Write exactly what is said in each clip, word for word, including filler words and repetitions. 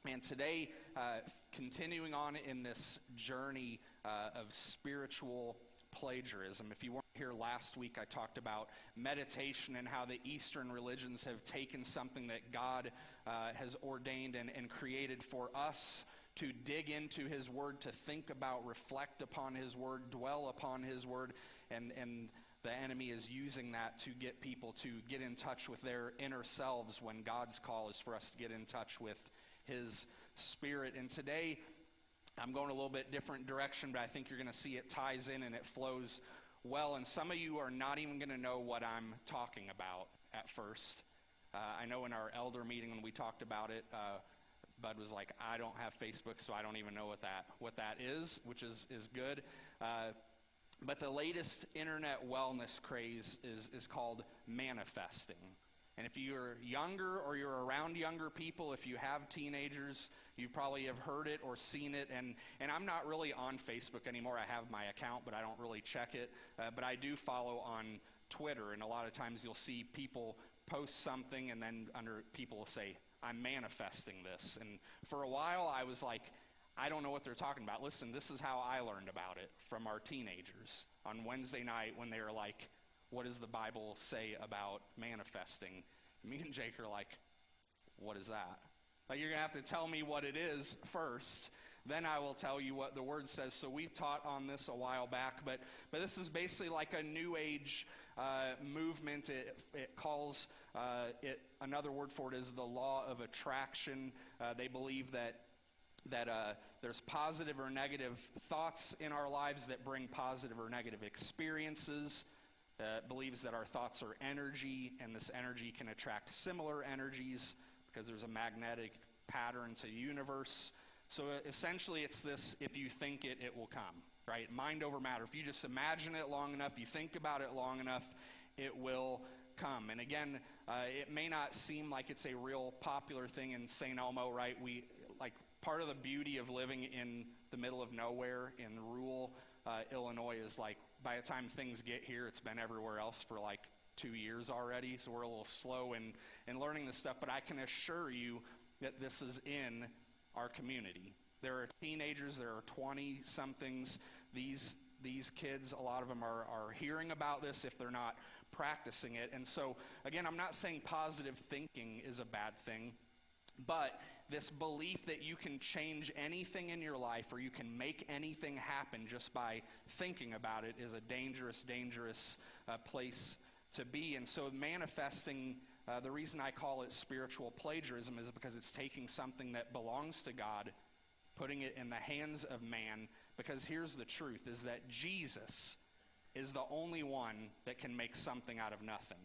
And today, uh, continuing on in this journey uh, of spiritual plagiarism. If you weren't here last week, I talked about meditation and how the Eastern religions have taken something that God uh, has ordained and, and created for us to dig into His Word, to think about, reflect upon His Word, dwell upon His Word, and, and the enemy is using that to get people to get in touch with their inner selves when God's call is for us to get in touch with His Spirit. And today, I'm going a little bit different direction, but I think you're going to see it ties in and it flows well. And some of you are not even going to know what I'm talking about at first. Uh, I know in our elder meeting when we talked about it, uh, Bud was like, I don't have Facebook, so I don't even know what that what that is, which is, is good. Uh, but the latest internet wellness craze is, is called manifesting. And if you're younger or you're around younger people, if you have teenagers, you probably have heard it or seen it. And, and I'm not really on Facebook anymore. I have my account, but I don't really check it. Uh, but I do follow on Twitter, and a lot of times you'll see people post something, and then under people will say, I'm manifesting this. And for a while, I was like, I don't know what they're talking about. Listen, this is how I learned about it from our teenagers on Wednesday night when they were like, what does the Bible say about manifesting? Me and Jake are like, what is that? Like, you're going to have to tell me what it is first. Then I will tell you what the Word says. So we taught on this a while back, but but this is basically like a New Age uh, movement. It, it calls, uh, it another word for it is the law of attraction. Uh, they believe that that uh, there's positive or negative thoughts in our lives that bring positive or negative experiences. Uh, believes that our thoughts are energy, and this energy can attract similar energies because there's a magnetic pattern to the universe. So uh, essentially it's this, if you think it, it will come, right? Mind over matter. If you just imagine it long enough, you think about it long enough, it will come. And again, uh, it may not seem like it's a real popular thing in Saint Elmo, right? We, like, part of the beauty of living in the middle of nowhere in rural uh, Illinois is like, by the time things get here, it's been everywhere else for like two years already, so we're a little slow in, in learning this stuff, but I can assure you that this is in our community. There are teenagers, there are twenty-somethings. These these kids, a lot of them are, are hearing about this if they're not practicing it. And so, again, I'm not saying positive thinking is a bad thing, but this belief that you can change anything in your life or you can make anything happen just by thinking about it is a dangerous, dangerous uh, place to be. And so manifesting, uh, the reason I call it spiritual plagiarism is because it's taking something that belongs to God, putting it in the hands of man, because here's the truth, is that Jesus is the only one that can make something out of nothing.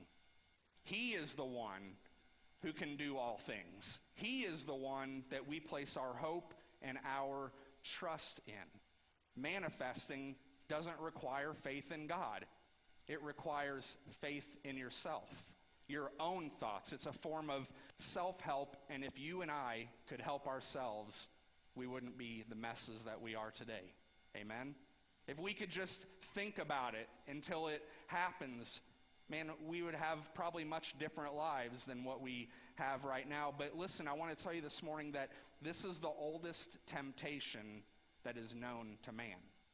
He is the one who can do all things. He is the one that we place our hope and our trust in. Manifesting doesn't require faith in God. It requires faith in yourself, your own thoughts. It's a form of self-help, and if you and I could help ourselves, we wouldn't be the messes that we are today. Amen? If we could just think about it until it happens, man, we would have probably much different lives than what we have right now. But listen, I want to tell you this morning that this is the oldest temptation that is known to man.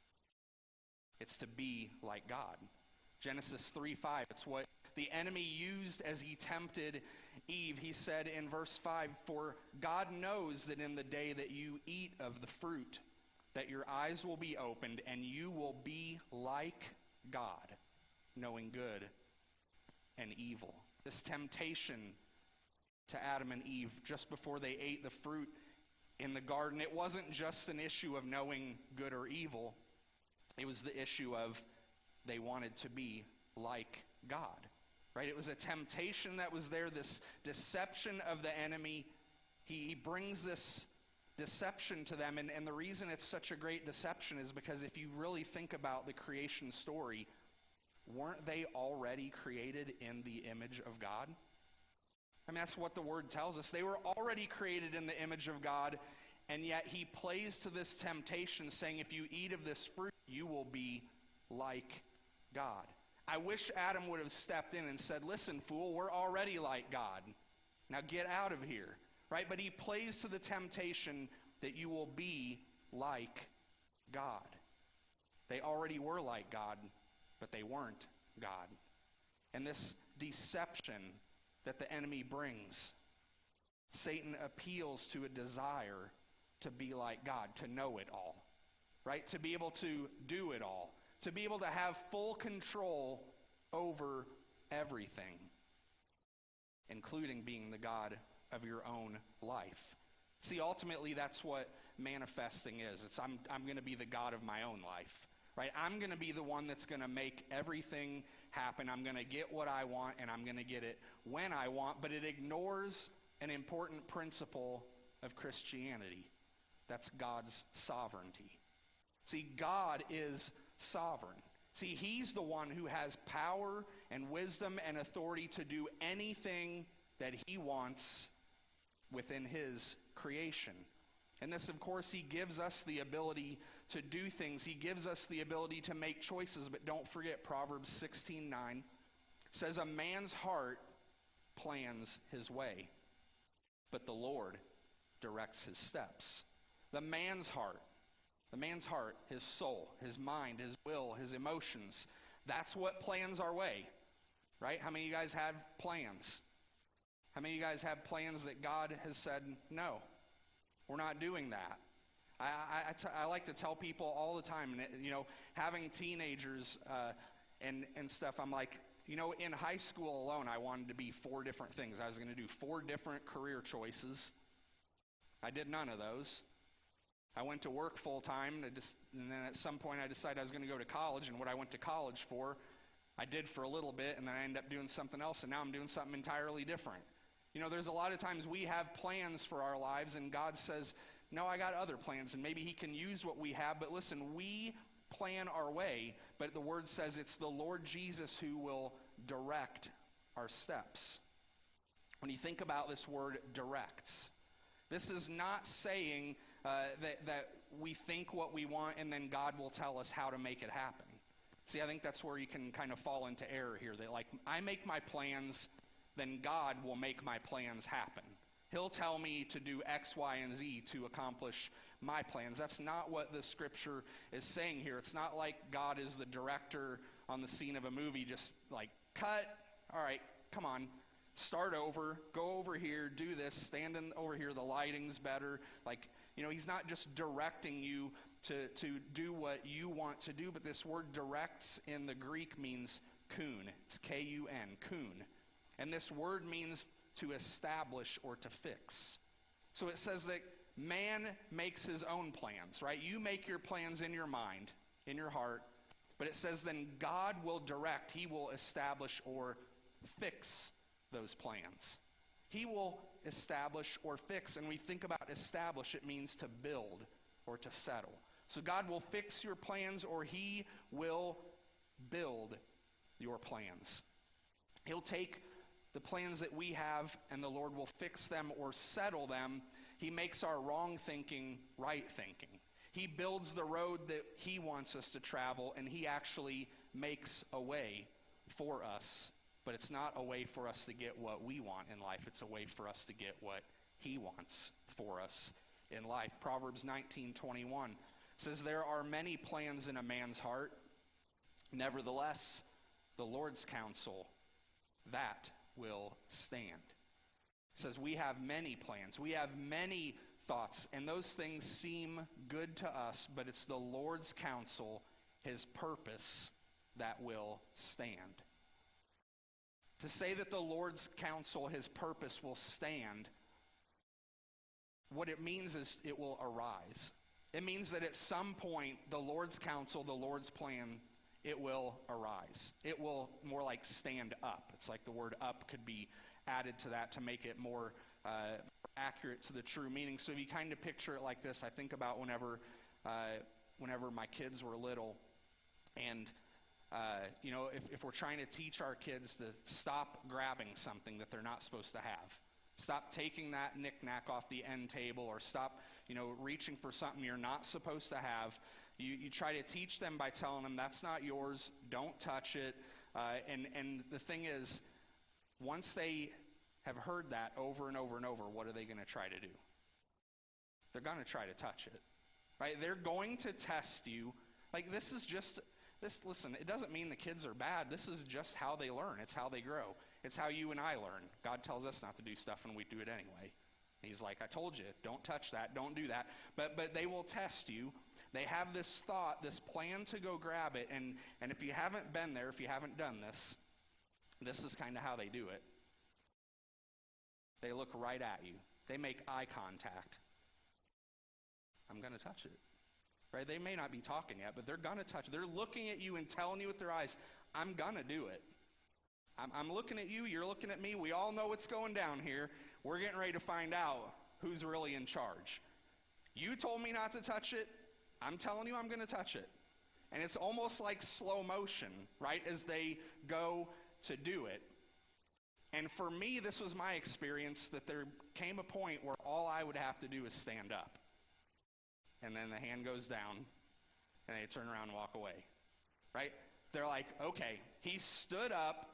It's to be like God. Genesis three five, it's what the enemy used as he tempted Eve. He said in verse five, "For God knows that in the day that you eat of the fruit, that your eyes will be opened, and you will be like God, knowing good and evil." This temptation to Adam and Eve just before they ate the fruit in the garden, it wasn't just an issue of knowing good or evil. It was the issue of they wanted to be like God, right? It was a temptation that was there, this deception of the enemy. He, he brings this deception to them, and, and the reason it's such a great deception is because if you really think about the creation story, weren't they already created in the image of God? I mean, that's what the Word tells us. They were already created in the image of God, and yet he plays to this temptation saying, if you eat of this fruit, you will be like God. I wish Adam would have stepped in and said, listen, fool, we're already like God. Now get out of here. right? But he plays to the temptation that you will be like God. They already were like God, but they weren't God. And this deception that the enemy brings, Satan appeals to a desire to be like God, to know it all, right? To be able to do it all, to be able to have full control over everything, including being the God of your own life. See, ultimately, that's what manifesting is. It's I'm I'm going to be the God of my own life, right? I'm going to be the one that's going to make everything happen. I'm going to get what I want, and I'm going to get it when I want, but it ignores an important principle of Christianity. That's God's sovereignty. See, God is sovereign. See, he's the one who has power and wisdom and authority to do anything that he wants within his creation. And this, of course, he gives us the ability to do things. He gives us the ability to make choices. But don't forget, Proverbs sixteen nine says, a man's heart plans his way, but the Lord directs his steps. The man's heart, the man's heart, his soul, his mind, his will, his emotions, that's what plans our way, right? How many of you guys have plans? How many of you guys have plans that God has said, no, we're not doing that? I, I, I, t- I like to tell people all the time, and it, you know, having teenagers uh, and, and stuff, I'm like, you know, in high school alone, I wanted to be four different things. I was going to do four different career choices. I did none of those. I went to work full time, and then at some point I decided I was going to go to college, and what I went to college for, I did for a little bit, and then I ended up doing something else, and now I'm doing something entirely different. You know, there's a lot of times we have plans for our lives, and God says, no, I got other plans, and maybe he can use what we have, but listen, we plan our way, but the word says it's the Lord Jesus who will direct our steps. When you think about this word directs, this is not saying uh, that, that we think what we want and then God will tell us how to make it happen. See, I think that's where you can kind of fall into error here. That like, I make my plans, then God will make my plans happen. He'll tell me to do X, Y, and Z to accomplish my plans. That's not what the scripture is saying here. It's not like God is the director on the scene of a movie, just like, cut, all right, come on, start over, go over here, do this, stand in, over here, the lighting's better. Like, you know, he's not just directing you to, to do what you want to do, but this word directs in the Greek means kun. It's K U N, kun. And this word means to establish or to fix. So it says that man makes his own plans, right? You make your plans in your mind, in your heart, but it says then God will direct, he will establish or fix those plans. He will establish or fix, and we think about establish, it means to build or to settle. So God will fix your plans or he will build your plans. He'll take the plans that we have and the Lord will fix them or settle them. He makes our wrong thinking right thinking. He builds the road that he wants us to travel, and he actually makes a way for us. But it's not a way for us to get what we want in life. It's a way for us to get what he wants for us in life. Proverbs nineteen twenty-one says, there are many plans in a man's heart. Nevertheless, the Lord's counsel, that will stand. It says we have many plans. We have many thoughts, and those things seem good to us, but it's the Lord's counsel, his purpose, that will stand. To say that the Lord's counsel, his purpose, will stand, what it means is it will arise. It means that at some point, the Lord's counsel, the Lord's plan, it will arise. It will more like stand up. It's like the word up could be added to that to make it more uh, accurate to the true meaning. So if you kind of picture it like this, I think about whenever, uh, whenever my kids were little, and Uh, you know, if, if we're trying to teach our kids to stop grabbing something that they're not supposed to have, stop taking that knick-knack off the end table, or stop, you know, reaching for something you're not supposed to have, you, you try to teach them by telling them that's not yours, don't touch it. Uh, and, and the thing is, once they have heard that over and over and over, what are they going to try to do? They're going to try to touch it, right? They're going to test you. Like, this is just, this. Listen, it doesn't mean the kids are bad. This is just how they learn. It's how they grow. It's how you and I learn. God tells us not to do stuff, and we do it anyway. He's like, I told you, don't touch that, don't do that. But but they will test you. They have this thought, this plan to go grab it, and, and if you haven't been there, if you haven't done this, this is kind of how they do it. They look right at you. They make eye contact. I'm going to touch it. Right? They may not be talking yet, but they're going to touch it. They're looking at you and telling you with their eyes, I'm going to do it. I'm, I'm looking at you, you're looking at me. We all know what's going down here. We're getting ready to find out who's really in charge. You told me not to touch it. I'm telling you I'm going to touch it. And it's almost like slow motion, right, as they go to do it. And for me, this was my experience, that there came a point where all I would have to do is stand up. And then the hand goes down, and they turn around and walk away, right? They're like, okay, he stood up.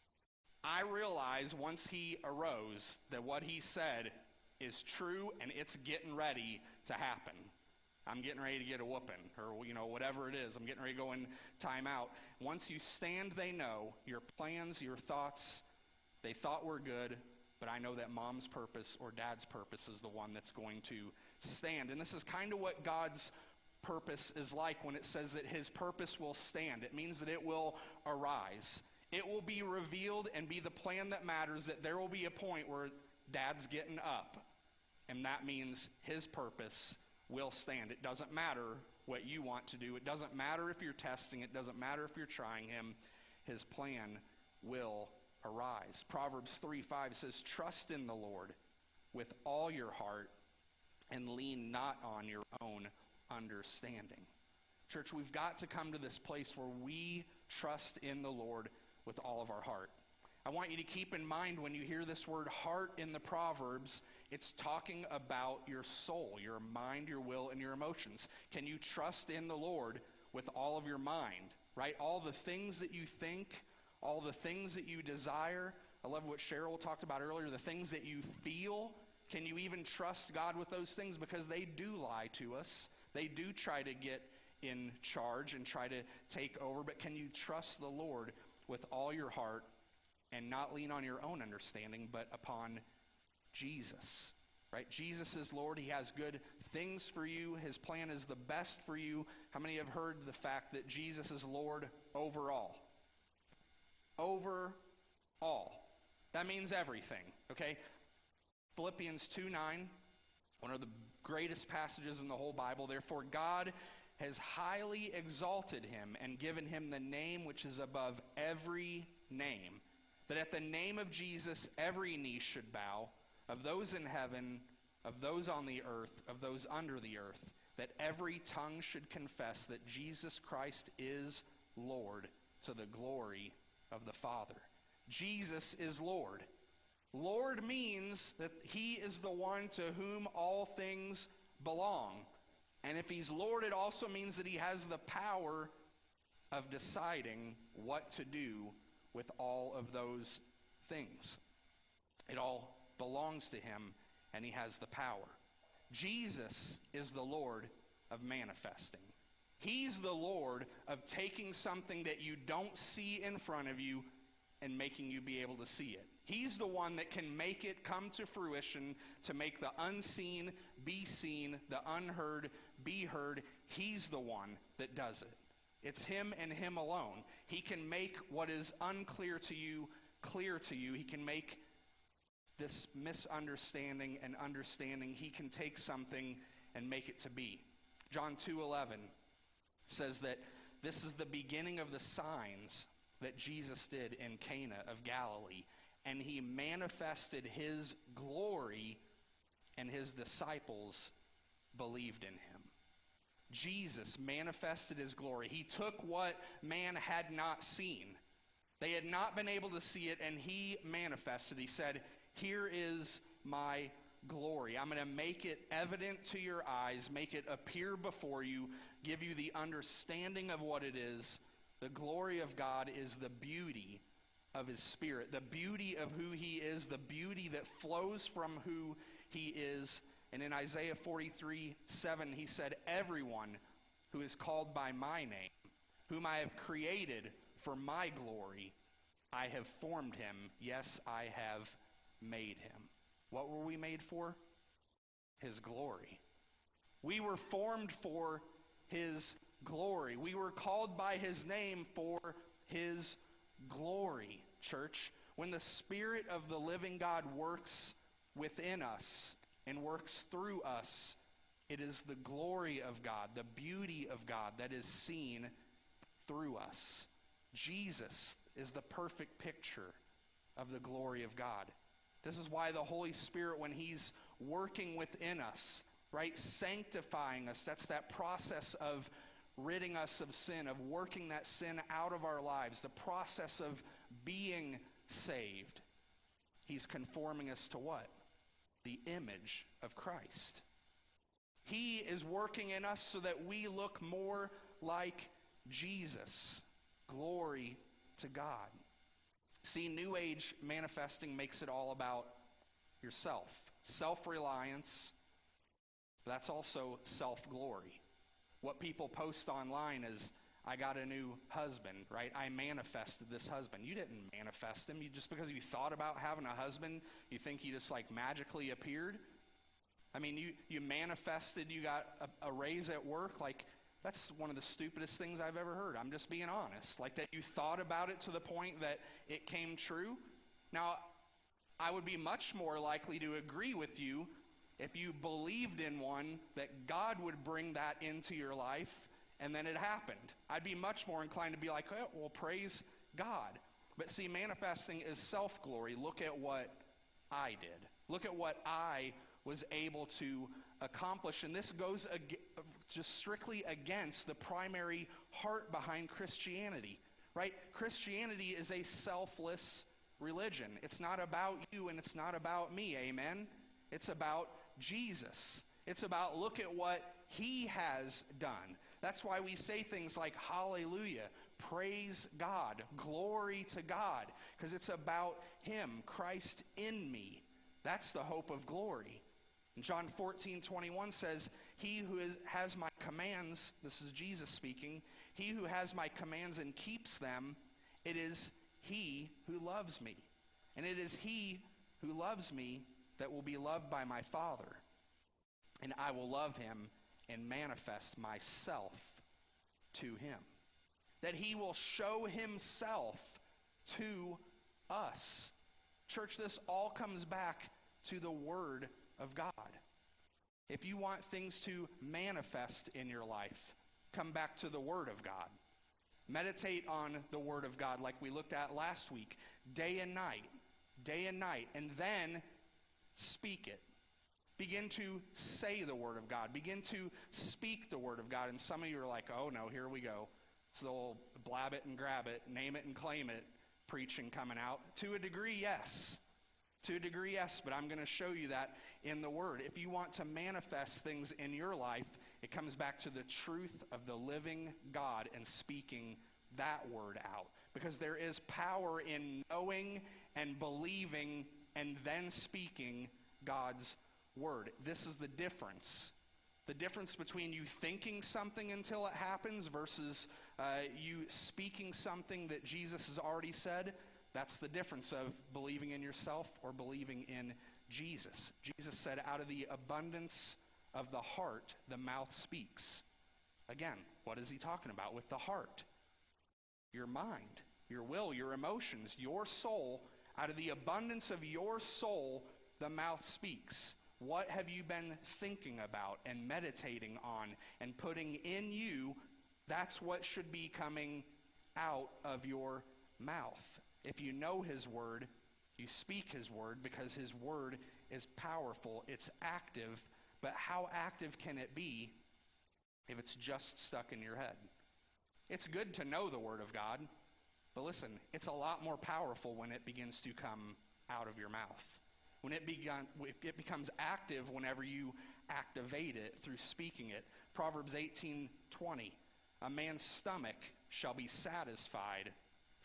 I realize once he arose that what he said is true, and it's getting ready to happen. I'm getting ready to get a whooping, or, you know, whatever it is. I'm getting ready to go in timeout. Once you stand, they know your plans, your thoughts, they thought were good, but I know that mom's purpose or dad's purpose is the one that's going to stand. And this is kind of what God's purpose is like when it says that his purpose will stand. It means that it will arise. It will be revealed and be the plan that matters, that there will be a point where dad's getting up, and that means his purpose will stand. It doesn't matter what you want to do. It doesn't matter if you're testing. It doesn't matter if you're trying him. His plan will arise. Proverbs three five says, trust in the Lord with all your heart and lean not on your own understanding. Church, we've got to come to this place where we trust in the Lord with all of our heart. I want you to keep in mind when you hear this word heart in the Proverbs, it's talking about your soul, your mind, your will, and your emotions. Can you trust in the Lord with all of your mind, right? All the things that you think, all the things that you desire. I love what Cheryl talked about earlier, the things that you feel. Can you even trust God with those things? Because they do lie to us. They do try to get in charge and try to take over. But can you trust the Lord with all your heart and not lean on your own understanding, but upon Jesus, right? Jesus is Lord. He has good things for you. His plan is the best for you. How many have heard the fact that Jesus is Lord over all? Over all. That means everything, okay? Philippians two nine, one of the greatest passages in the whole Bible. Therefore, God has highly exalted him and given him the name which is above every name, that at the name of Jesus every knee should bow, of those in heaven, of those on the earth, of those under the earth, that every tongue should confess that Jesus Christ is Lord, to the glory of the Father. Jesus is Lord. Lord means that he is the one to whom all things belong. And if he's Lord, it also means that he has the power of deciding what to do with all of those things. It all belongs to him, and he has the power. Jesus is the Lord of manifesting. He's the Lord of taking something that you don't see in front of you and making you be able to see it. He's the one that can make it come to fruition, to make the unseen be seen, the unheard be heard. He's the one that does it. It's him and him alone. He can make what is unclear to you clear to you. He can make this misunderstanding and understanding. He can take something and make it to be. John two eleven says that this is the beginning of the signs that Jesus did in Cana of Galilee. And he manifested his glory, and his disciples believed in him. Jesus manifested his glory. He took what man had not seen. They had not been able to see it, and he manifested. He said, here is my glory. I'm going to make it evident to your eyes, make it appear before you, give you the understanding of what it is. The glory of God is the beauty of his Spirit, the beauty of who he is, the beauty that flows from who he is. And in Isaiah forty-three seven, he said, everyone who is called by my name, whom I have created for my glory, I have formed him. Yes, I have made him. What were we made for? His glory. We were formed for his glory. We were called by his name for his glory, church. When the Spirit of the living God works within us and works through us, it is the glory of God, the beauty of God that is seen through us. Jesus is the perfect picture of the glory of God. This is why the Holy Spirit, when he's working within us, right, sanctifying us, that's that process of ridding us of sin, of working that sin out of our lives, the process of being saved. He's conforming us to what? The image of Christ. He is working in us so that we look more like Jesus. Glory to God. See, New Age manifesting makes it all about yourself. Self-reliance. That's also self-glory. What people post online is, I got a new husband, right? I manifested this husband. You didn't manifest him. You, just because you thought about having a husband, you think he just like magically appeared? I mean, you, you manifested, you got a, a raise at work. Like, that's one of the stupidest things I've ever heard. I'm just being honest. Like that you thought about it to the point that it came true. Now, I would be much more likely to agree with you if you believed in one that God would bring that into your life and then it happened. I'd be much more inclined to be like, oh, well, praise God. But see, manifesting is self-glory. Look at what I did. Look at what I was able to accomplish. And this goes ag- just strictly against the primary heart behind Christianity, right? Christianity is a selfless religion. It's not about you and it's not about me, amen? It's about Jesus. It's about look at what he has done. That's why we say things like hallelujah, praise God, glory to God, because it's about him, Christ in me. That's the hope of glory. And John fourteen twenty-one says, he who is, has my commands, this is Jesus speaking, he who has my commands and keeps them, it is he who loves me. And it is he who loves me that will be loved by my Father. And I will love him and manifest myself to him. That he will show himself to us. Church, this all comes back to the Word of God. If you want things to manifest in your life, come back to the Word of God. Meditate on the Word of God like we looked at last week, day and night, day and night, and then speak it. Begin to say the Word of God. Begin to speak the Word of God. And some of you are like, oh no, here we go. So they'll blab it and grab it, name it and claim it, preaching coming out. To a degree, yes. To a degree, yes, but I'm going to show you that in the Word. If you want to manifest things in your life, it comes back to the truth of the living God and speaking that Word out. Because there is power in knowing and believing and then speaking God's Word. This is the difference. The difference between you thinking something until it happens versus uh, you speaking something that Jesus has already said. That's the difference of believing in yourself or believing in Jesus. Jesus said, out of the abundance of the heart, the mouth speaks. Again, what is he talking about with the heart? Your mind, your will, your emotions, your soul. Out of the abundance of your soul, the mouth speaks. What have you been thinking about and meditating on and putting in you? That's what should be coming out of your mouth. If you know his word, you speak his word because his word is powerful. It's active. But how active can it be if it's just stuck in your head? It's good to know the word of God. But listen, it's a lot more powerful when it begins to come out of your mouth. When it, begun, it becomes active whenever you activate it through speaking it. Proverbs eighteen twenty, a man's stomach shall be satisfied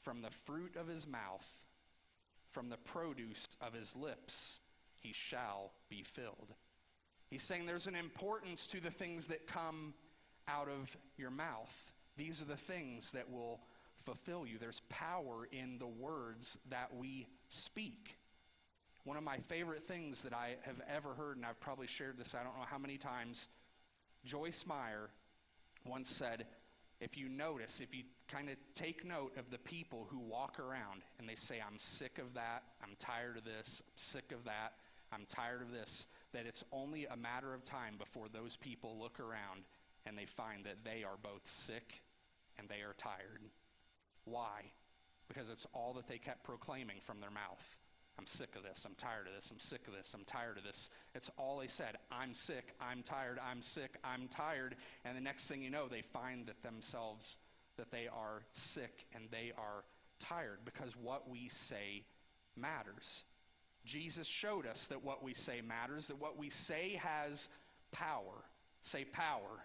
from the fruit of his mouth, from the produce of his lips, he shall be filled. He's saying there's an importance to the things that come out of your mouth. These are the things that will fulfill you. There's power in the words that we speak. One of my favorite things that I have ever heard, and I've probably shared this I don't know how many times, Joyce Meyer once said, if you notice, if you kind of take note of the people who walk around and they say, I'm sick of that, I'm tired of this, I'm sick of that, I'm tired of this, that it's only a matter of time before those people look around and they find that they are both sick and they are tired. Why? Because it's all that they kept proclaiming from their mouth. I'm sick of this, I'm tired of this, I'm sick of this, I'm tired of this. It's all they said. I'm sick, I'm tired, I'm sick, I'm tired. And the next thing you know, they find that themselves, that they are sick and they are tired because what we say matters. Jesus showed us that what we say matters, that what we say has power. Say power.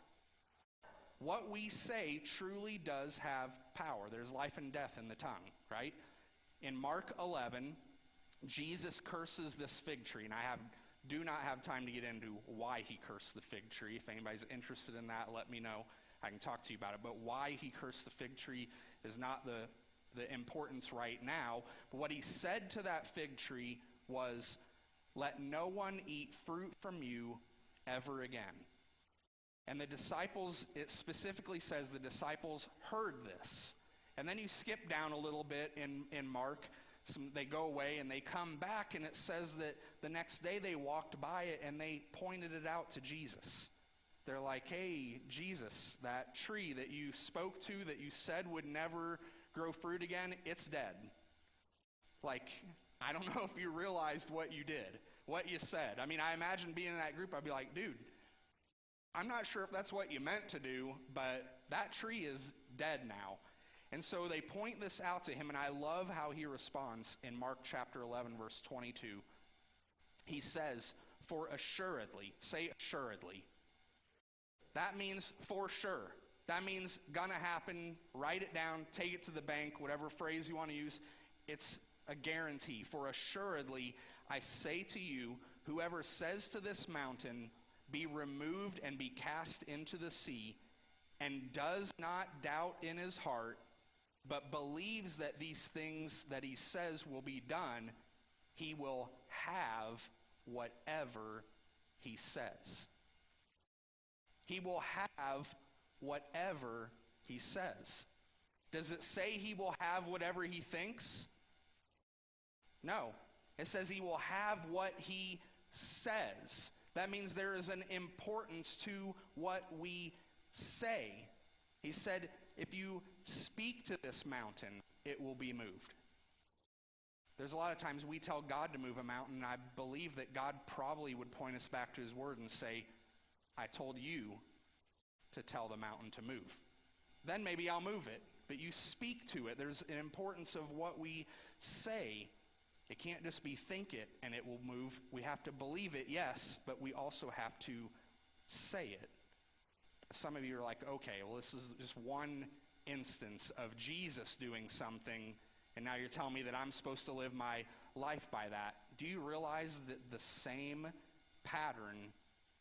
What we say truly does have power. There's life and death in the tongue, right? In Mark eleven, Jesus curses this fig tree, and I have do not have time to get into why he cursed the fig tree. If anybody's interested in that, let me know. I can talk to you about it. But why he cursed the fig tree is not the, the importance right now. But what he said to that fig tree was, let no one eat fruit from you ever again. And the disciples, it specifically says the disciples heard this. And then you skip down a little bit in, in Mark. Some, they go away and they come back, and it says that the next day they walked by it and they pointed it out to Jesus. They're like, hey, Jesus, that tree that you spoke to, that you said would never grow fruit again, it's dead. Like, I don't know if you realized what you did, what you said. I mean, I imagine being in that group, I'd be like, dude, I'm not sure if that's what you meant to do, but that tree is dead now. And so they point this out to him, and I love how he responds in Mark chapter eleven, verse twenty-two. He says, for assuredly, say assuredly. That means for sure. That means gonna happen, write it down, take it to the bank, whatever phrase you want to use. It's a guarantee. For assuredly, I say to you, whoever says to this mountain, be removed and be cast into the sea, and does not doubt in his heart, but believes that these things that he says will be done, he will have whatever he says. He will have whatever he says. Does it say he will have whatever he thinks? No. It says he will have what he says. That means there is an importance to what we say. He said, if you speak to this mountain, it will be moved. There's a lot of times we tell God to move a mountain, and I believe that God probably would point us back to his word and say, I told you to tell the mountain to move. Then maybe I'll move it. But you speak to it. There's an importance of what we say. It can't just be think it and it will move. We have to believe it, yes, but we also have to say it. Some of you are like, okay, well, this is just one instance of Jesus doing something, and now you're telling me that I'm supposed to live my life by that. Do you realize that the same pattern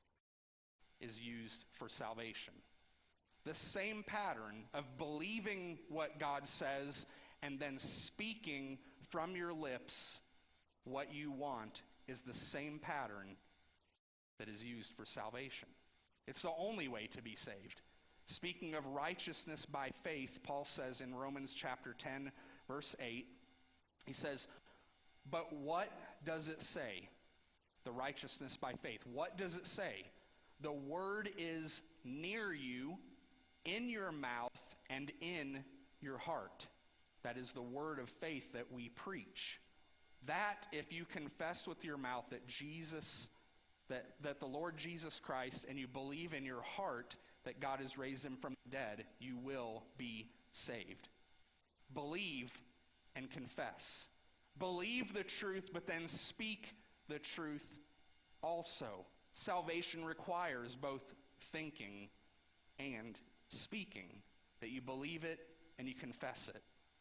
is used for salvation? The same pattern of believing what God says and then speaking from your lips what you want is the same pattern that is used for salvation. It's the only way to be saved. Speaking of righteousness by faith, Paul says in Romans chapter ten, verse eight, he says, but what does it say? The righteousness by faith. What does it say? The word is near you, in your mouth and in your heart. That is the word of faith that we preach. That, if you confess with your mouth that Jesus, that, that the Lord Jesus Christ, and you believe in your heart that God has raised him from the dead, you will be saved. Believe and confess. Believe the truth, but then speak the truth also. Salvation requires both thinking and speaking, that you believe it and you confess it.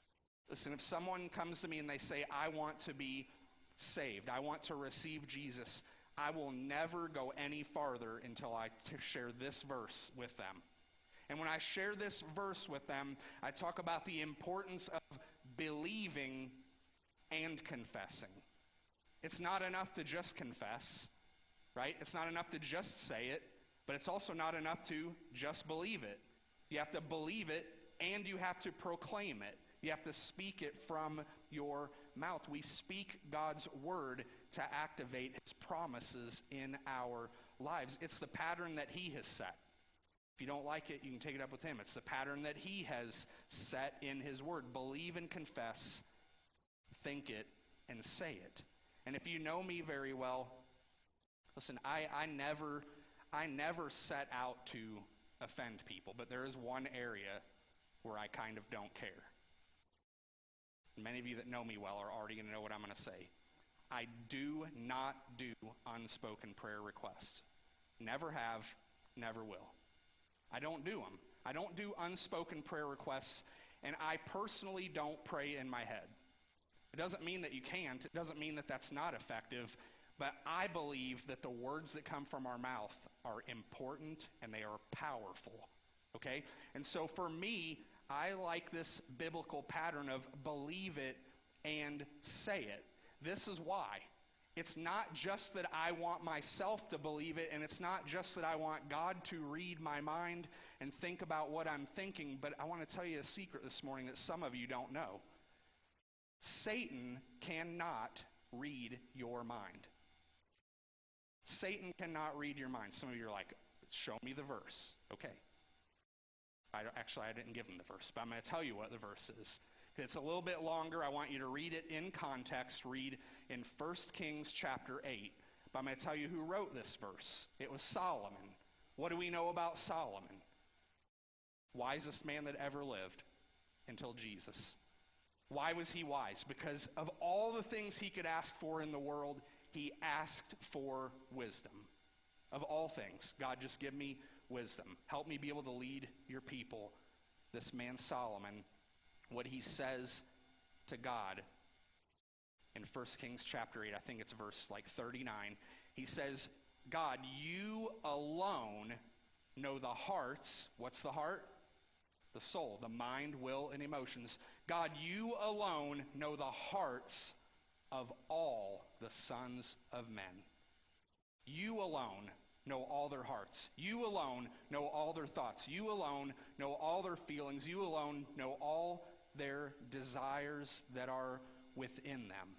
Listen, if someone comes to me and they say, I want to be saved, I want to receive Jesus, I will never go any farther until I t- share this verse with them. And when I share this verse with them, I talk about the importance of believing and confessing. It's not enough to just confess, right? It's not enough to just say it, but it's also not enough to just believe it. You have to believe it and you have to proclaim it. You have to speak it from your mouth. We speak God's word to activate his promises in our lives. It's the pattern that he has set. If you don't like it, you can take it up with him. It's the pattern that he has set in his word. Believe and confess, think it, and say it. And if you know me very well, listen, I, I never I never set out to offend people, but there is one area where I kind of don't care. Many of you that know me well are already going to know what I'm going to say. I do not do unspoken prayer requests. Never have, never will. I don't do them. I don't do unspoken prayer requests, and I personally don't pray in my head. It doesn't mean that you can't. It doesn't mean that that's not effective, but I believe that the words that come from our mouth are important and they are powerful, okay? And so for me, I like this biblical pattern of believe it and say it. This is why. It's not just that I want myself to believe it, and it's not just that I want God to read my mind and think about what I'm thinking, but I want to tell you a secret this morning that some of you don't know. Satan cannot read your mind. Satan cannot read your mind. Some of you are like, show me the verse. Okay. I actually, I didn't give him the verse, but I'm going to tell you what the verse is. It's a little bit longer. I want you to read it in context. Read in First Kings chapter eight. But I'm going to tell you who wrote this verse. It was Solomon. What do we know about Solomon? Wisest man that ever lived until Jesus. Why was he wise? Because of all the things he could ask for in the world, he asked for wisdom. Of all things, God, just give me wisdom. Help me be able to lead your people. This man Solomon, what he says to God in First Kings chapter eight, I think it's verse like thirty-nine, he says, God, you alone know the hearts. What's the heart? The soul, the mind, will, and emotions. God, you alone know the hearts of all the sons of men. You alone know all their hearts. You alone know all their thoughts. You alone know all their feelings. You alone know all their desires that are within them.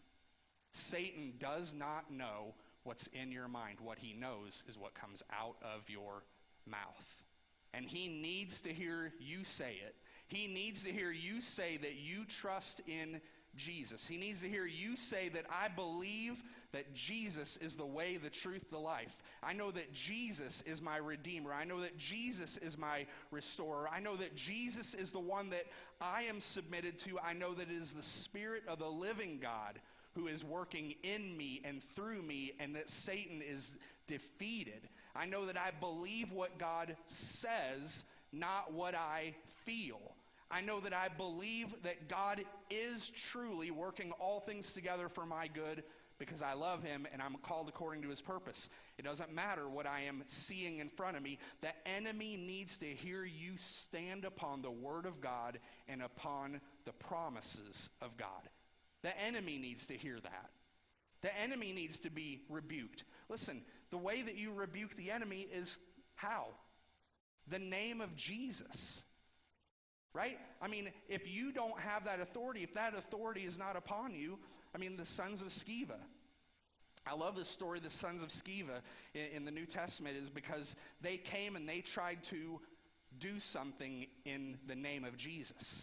Satan does not know what's in your mind. What he knows is what comes out of your mouth. And he needs to hear you say it. He needs to hear you say that you trust in Jesus. He needs to hear you say that I believe that Jesus is the way, the truth, the life. I know that Jesus is my Redeemer. I know that Jesus is my restorer. I know that Jesus is the one that I am submitted to. I know that it is the Spirit of the living God who is working in me and through me, and that Satan is defeated. I know that I believe what God says, not what I feel. I know that I believe that God is truly working all things together for my good because I love him and I'm called according to his purpose. It doesn't matter what I am seeing in front of me. The enemy needs to hear you stand upon the word of God and upon the promises of God. The enemy needs to hear that. The enemy needs to be rebuked. Listen, the way that you rebuke the enemy is how? The name of Jesus. Right? I mean, if you don't have that authority, if that authority is not upon you, I mean, the sons of Sceva. I love this story, the sons of Sceva in, in the New Testament, is because they came and they tried to do something in the name of Jesus.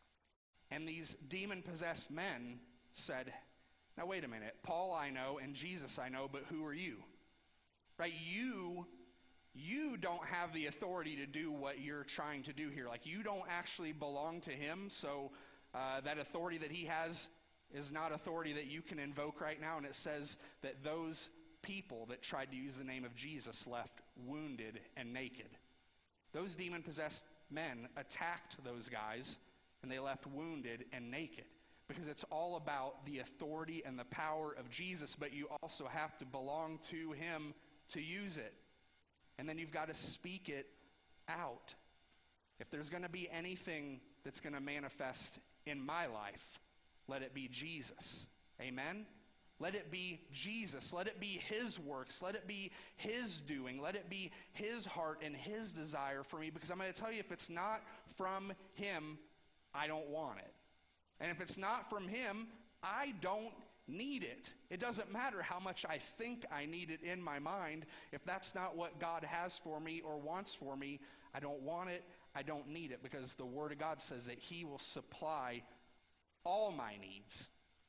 And these demon-possessed men said, now wait a minute, Paul I know and Jesus I know, but who are you? Right? You... You don't have the authority to do what you're trying to do here. Like, you don't actually belong to him, so uh, that authority that he has is not authority that you can invoke right now. And it says that those people that tried to use the name of Jesus left wounded and naked. Those demon-possessed men attacked those guys and they left wounded and naked. Because it's all about the authority and the power of Jesus, but you also have to belong to him to use it. And then you've got to speak it out. If there's going to be anything that's going to manifest in my life, let it be Jesus. Amen? Let it be Jesus. Let it be his works. Let it be his doing. Let it be his heart and his desire for me. Because I'm going to tell you, if it's not from him, I don't want it. And if it's not from him, I don't need it. It doesn't matter how much I think I need it in my mind. If that's not what God has for me or wants for me, I don't want it. I don't need it, because the Word of God says that he will supply all my needs.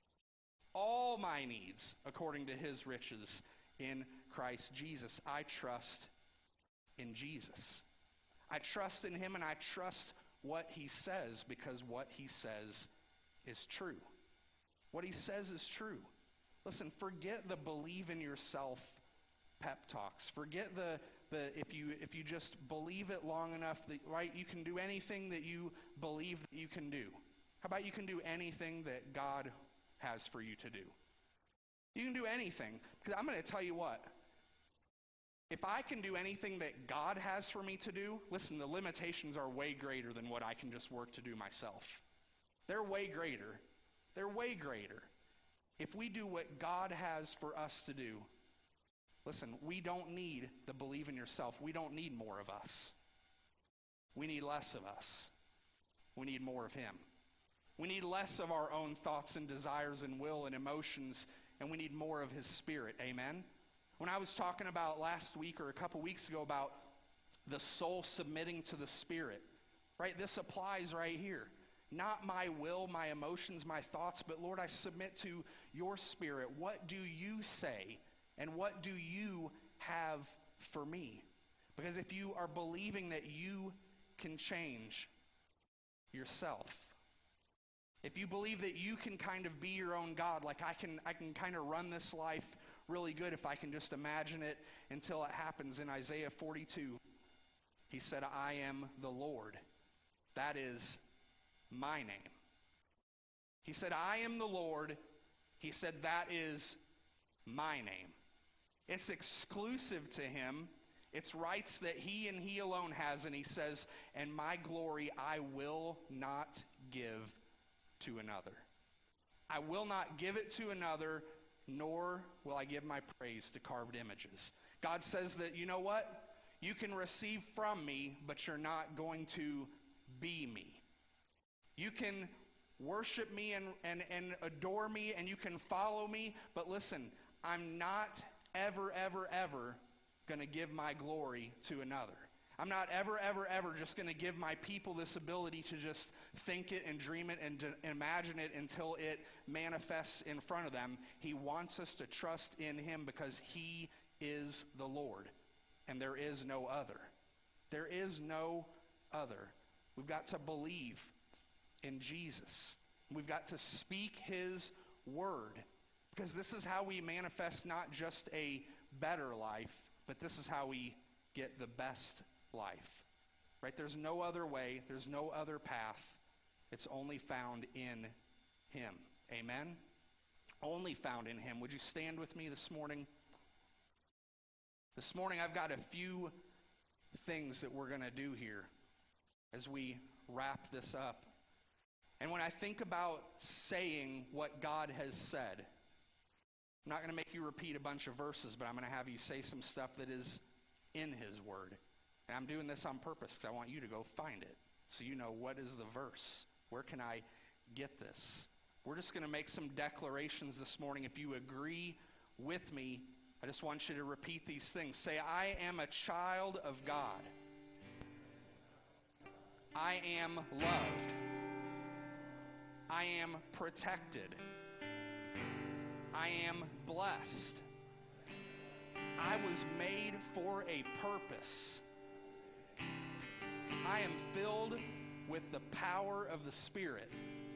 All my needs according to his riches in Christ Jesus. I trust in Jesus. I trust in him, and I trust what he says, because what he says is true. What he says is true. Listen, forget the believe in yourself pep talks. Forget the the if you if you just believe it long enough that, right, you can do anything that you believe that you can do. How about you can do anything that God has for you to do? You can do anything. Because I'm going to tell you what. If I can do anything that God has for me to do, listen, the limitations are way greater than what I can just work to do myself. They're way greater. They're way greater. If we do what God has for us to do, listen, we don't need the believe in yourself. We don't need more of us. We need less of us. We need more of him. We need less of our own thoughts and desires and will and emotions, and we need more of his Spirit. Amen? When I was talking about last week or a couple weeks ago about the soul submitting to the Spirit, right? This applies right here. Not my will, my emotions, my thoughts, but Lord, I submit to your Spirit. What do you say? And what do you have for me? Because if you are believing that you can change yourself, if you believe that you can kind of be your own God, like I can I can kind of run this life really good if I can just imagine it until it happens. In Isaiah forty-two, he said, I am the Lord. That is my name. He said, I am the Lord. He said, that is my name. It's exclusive to him. It's rights that he and he alone has. And he says, and my glory I will not give to another. I will not give it to another, nor will I give my praise to carved images. God says that, you know what? You can receive from me, but you're not going to be me. You can worship me and, and, and adore me, and you can follow me, but listen, I'm not ever, ever, ever going to give my glory to another. I'm not ever, ever, ever just going to give my people this ability to just think it and dream it and to imagine it until it manifests in front of them. He wants us to trust in him because he is the Lord, and there is no other. There is no other. We've got to believe in Jesus. We've got to speak his word, because this is how we manifest not just a better life, but this is how we get the best life. Right? There's no other way. There's no other path. It's only found in him. Amen? Only found in him. Would you stand with me this morning? This morning I've got a few things that we're going to do here as we wrap this up. And when I think about saying what God has said, I'm not going to make you repeat a bunch of verses, but I'm going to have you say some stuff that is in his word. And I'm doing this on purpose because I want you to go find it so you know what is the verse. Where can I get this? We're just going to make some declarations this morning. If you agree with me, I just want you to repeat these things. Say, I am a child of God. I am loved. I am protected. I am blessed. I was made for a purpose. I am filled with the power of the Spirit.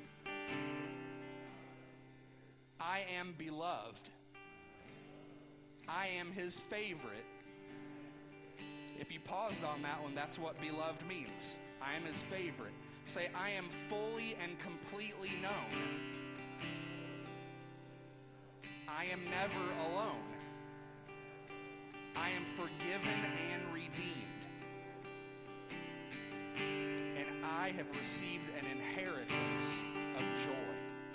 I am beloved. I am his favorite. If you paused on that one, that's what beloved means. I am his favorite. Say, I am fully and completely known. I am never alone. I am forgiven and redeemed. And I have received an inheritance of joy.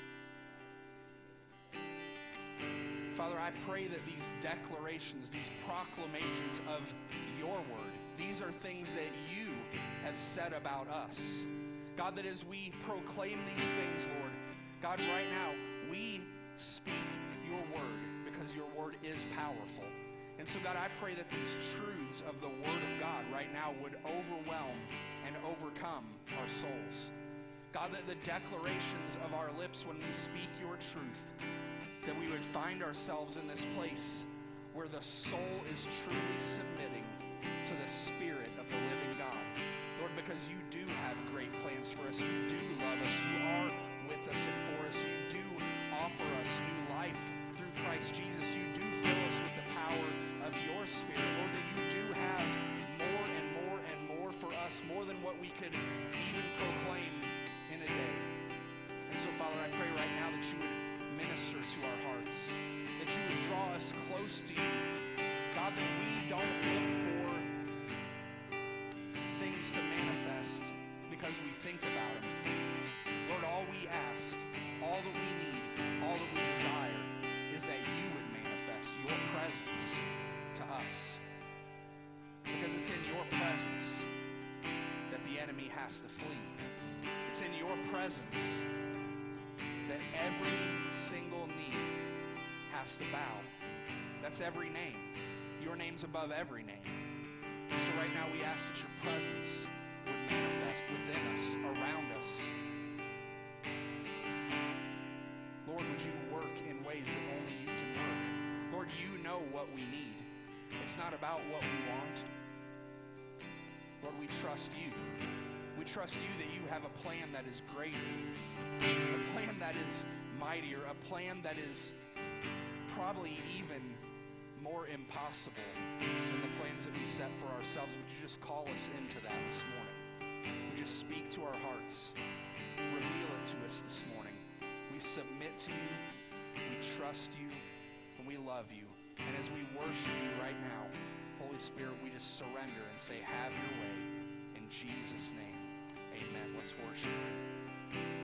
Father, I pray that these declarations, these proclamations of your word, these are things that you have said about us. God, that as we proclaim these things, Lord, God, right now, we speak your word because your word is powerful. And so, God, I pray that these truths of the word of God right now would overwhelm and overcome our souls. God, that the declarations of our lips when we speak your truth, that we would find ourselves in this place where the soul is truly submitting to the Spirit of the living God. Lord, because you do have great plans for us. You do love us. You are with us and for us. You do offer us new life through Christ Jesus. You do fill us with the power of your Spirit. Lord, that you do have more and more and more for us, more than what we could even proclaim in a day. And so, Father, I pray right now that you would minister to our hearts, that you would draw us close to you. God, that we don't look for things to manifest because we think about them. Lord, all we ask, all that we need, all that we desire is that you would manifest your presence to us. Because it's in your presence that the enemy has to flee. It's in your presence that every single knee has to bow. That's every name. Your name's above every name. So right now we ask that your presence would manifest within us, around us. Lord, would you work in ways that only you can work? Lord, you know what we need. It's not about what we want. Lord, we trust you. We trust you that you have a plan that is greater, a plan that is mightier, a plan that is probably even more impossible than the plans that we set for ourselves. Would you just call us into that this morning? Would you speak to our hearts? Reveal it to us this morning. We submit to you, we trust you, and we love you. And as we worship you right now, Holy Spirit, we just surrender and say, have your way. In Jesus' name, amen. Let's worship.